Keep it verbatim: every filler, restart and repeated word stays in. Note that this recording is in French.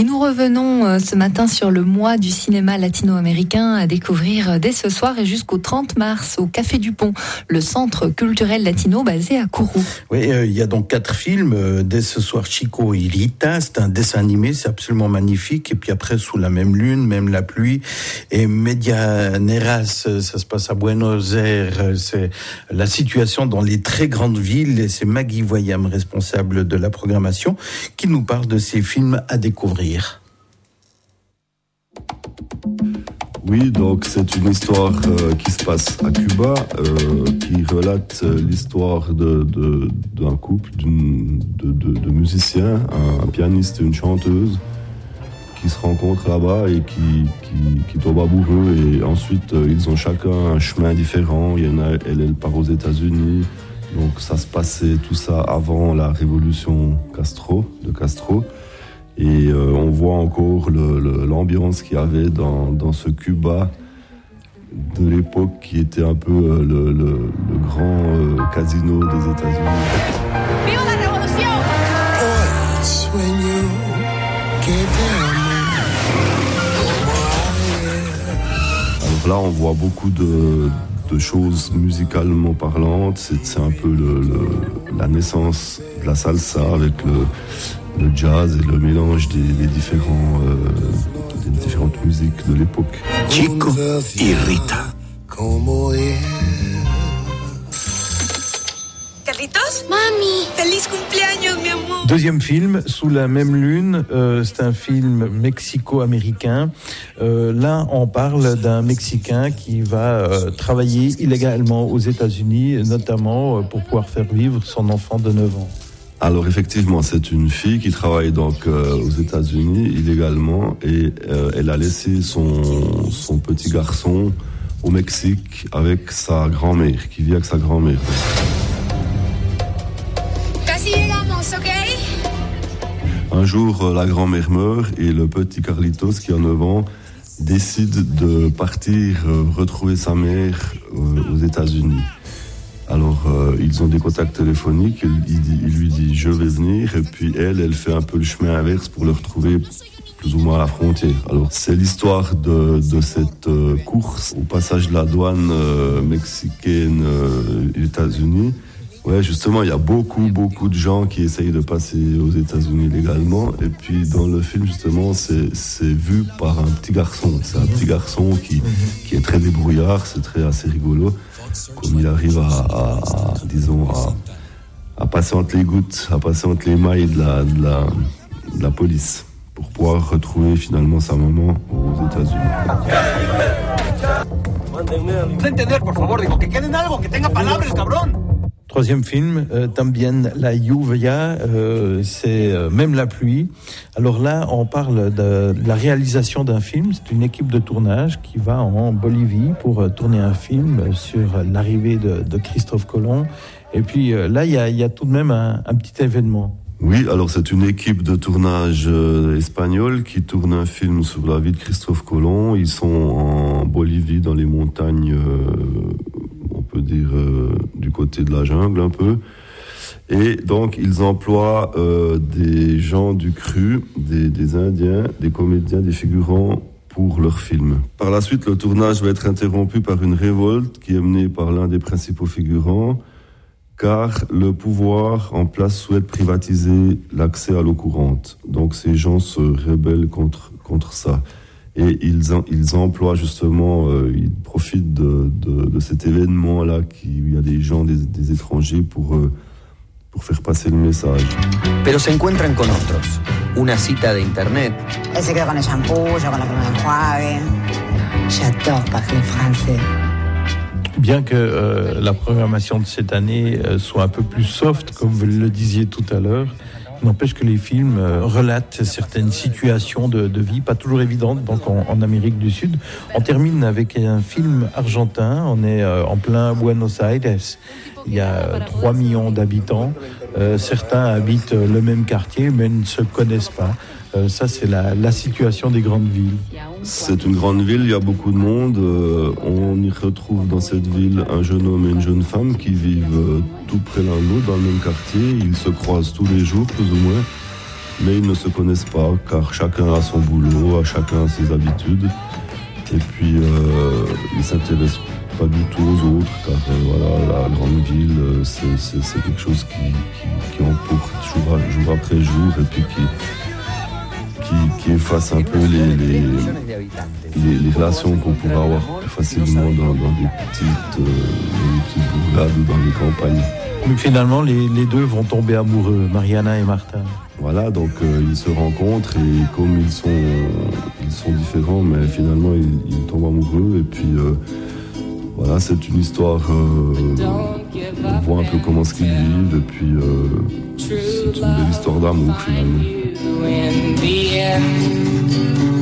Et nous revenons ce matin sur le mois du cinéma latino-américain à découvrir dès ce soir et jusqu'au trente mars au Café du Pont, le centre culturel latino basé à Kourou. Oui, euh, il y a donc quatre films. Euh, dès ce soir, Chico y Rita, c'est un dessin animé, c'est absolument magnifique. Et puis après, Sous la même lune, Même la pluie. Et Medianeras, ça se passe à Buenos Aires. C'est la situation dans les très grandes villes. Et c'est Maggie Voyam, responsable de la programmation, qui nous parle de ces films à découvrir. Oui, donc c'est une histoire euh, qui se passe à Cuba, euh, qui relate euh, l'histoire de, de, d'un couple d'une, de, de, de musiciens, un, un pianiste et une chanteuse, qui se rencontrent là-bas et qui, qui, qui tombent amoureux. Et ensuite, euh, ils ont chacun un chemin différent. Il y en a, elle, elle part aux États-Unis. Donc ça se passait tout ça avant la révolution Castro, de Castro. Et euh, on voit encore le, le, l'ambiance qu'il y avait dans, dans ce Cuba de l'époque qui était un peu euh, le, le, le grand euh, casino des États-Unis. ¡Viva la revolución! Hoy sueño que te amo como ayer. Alors là, on voit beaucoup de, de choses musicalement parlantes. C'est, c'est un peu le, le, la naissance de la salsa avec le le jazz et le mélange des, des, différents, euh, des différentes musiques de l'époque. Chico y Rita. Carlitos, mami, feliz cumpleaños, mi amor. Deuxième film, Sous la même lune, euh, c'est un film mexico-américain. Euh, là, on parle d'un Mexicain qui va euh, travailler illégalement aux États-Unis, notamment euh, pour pouvoir faire vivre son enfant de neuf ans. Alors effectivement, c'est une fille qui travaille donc euh, aux États-Unis illégalement et euh, elle a laissé son, son petit garçon au Mexique avec sa grand-mère, qui vit avec sa grand-mère. Casi llegamos, ¿ok? Un jour, euh, la grand-mère meurt et le petit Carlitos, qui a neuf ans, décide de partir euh, retrouver sa mère euh, aux États-Unis. Alors, euh, ils ont des contacts téléphoniques, il, il, il lui dit « je vais venir » et puis elle, elle fait un peu le chemin inverse pour le retrouver plus ou moins à la frontière. Alors, c'est l'histoire de, de cette euh, course au passage de la douane euh, mexicaine euh, États-Unis. Ouais, justement, il y a beaucoup, beaucoup de gens qui essayent de passer aux États-Unis légalement. Et puis, dans le film, justement, c'est, c'est vu par un petit garçon. C'est un petit garçon qui, qui est très débrouillard, c'est très assez rigolo. Comme il arrive à, à, à disons, à, à passer entre les gouttes, à passer entre les mailles de la, de la, de la police pour pouvoir retrouver finalement sa maman aux États-Unis. Troisième film, euh, También la lluvia, euh, c'est euh, Même la pluie. Alors là, on parle de, de la réalisation d'un film. C'est une équipe de tournage qui va en Bolivie pour euh, tourner un film sur l'arrivée de, de Christophe Colomb. Et puis euh, là, il y a, y a tout de même un, un petit événement. Oui, alors c'est une équipe de tournage euh, espagnole qui tourne un film sur la vie de Christophe Colomb. Ils sont en Bolivie, dans les montagnes, euh, on peut dire, euh, du côté de la jungle un peu. Et donc, ils emploient euh, des gens du cru, des, des Indiens, des comédiens, des figurants pour leur film. Par la suite, le tournage va être interrompu par une révolte qui est menée par l'un des principaux figurants, car le pouvoir en place souhaite privatiser l'accès à l'eau courante. Donc ces gens se rebellent contre, contre ça. Et ils, en, ils emploient justement, euh, ils profitent de, de, de cet événement-là, qui, où il y a des gens, des, des étrangers, pour, euh, pour faire passer le message. Pero se encuentran con otros. Una cita de internet. Él se queda con el shampoo, yo con la crema de enjuague. J'adore parler français. Bien que euh, la programmation de cette année euh, soit un peu plus soft, comme vous le disiez tout à l'heure, il n'empêche que les films euh, relatent certaines situations de, de vie, pas toujours évidentes, donc en, en Amérique du Sud. On termine avec un film argentin, on est euh, en plein Buenos Aires, il y a trois millions d'habitants, euh, certains habitent le même quartier mais ne se connaissent pas. Euh, ça, c'est la, la situation des grandes villes. C'est une grande ville, il y a beaucoup de monde. Euh, on y retrouve dans cette ville un jeune homme et une jeune femme qui vivent euh, tout près l'un de l'autre, dans le même quartier. Ils se croisent tous les jours, plus ou moins. mais ils ne se connaissent pas car chacun a son boulot, chacun a ses habitudes. Et puis euh, ils ne s'intéressent pas du tout aux autres car euh, voilà, la grande ville, c'est, c'est, c'est quelque chose qui, qui, qui emporte jour, à, jour après jour et puis qui, qui, qui efface un peu les, les, les, les relations qu'on pourrait avoir plus facilement dans, dans, des, petites, euh, dans des petites bourgades ou dans les campagnes. Mais finalement, les, les deux vont tomber amoureux, Mariana et Martin. Voilà, donc euh, ils se rencontrent et comme ils sont, ils sont différents, mais finalement ils, ils tombent amoureux. Et puis euh, voilà, c'est une histoire, euh, on voit un peu comment ce qu'ils vivent. Et puis euh, c'est une belle histoire d'amour finalement.